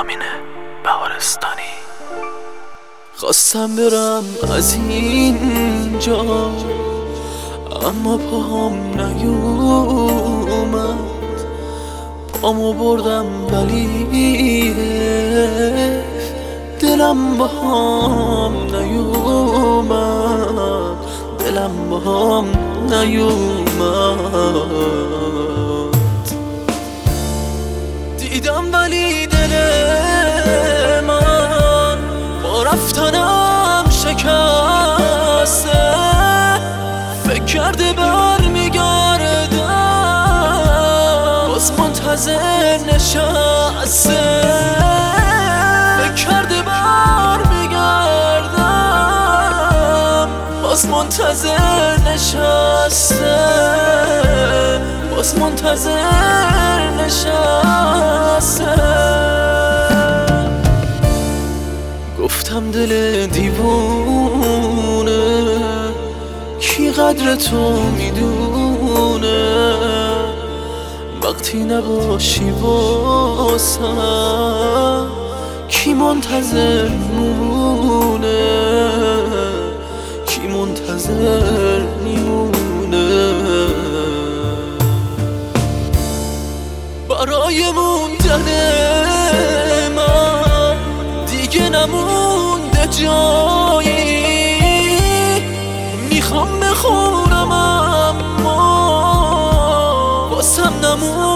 رامین بهارستانی. خواستم برم از اینجا اما پاهم نیومد، پامو بردم ولی دلم باهم نیومد، دلم باهم نیومد. دیدم ولی دل من با رفتنم شکسته، فکر کرده برمیگردم باز منتظر نشسته، فکر کرده برمیگردم باز منتظر نشسته، باز منتظر نشسته. گفتم دل دیوونه کی قدر تو میدونه، وقتی نباشی واسم کی منتظر مونه، کی منتظر میمونه. برای موندن من دیگه نمونده جایی، میخوام بخونم اما واسم نمونده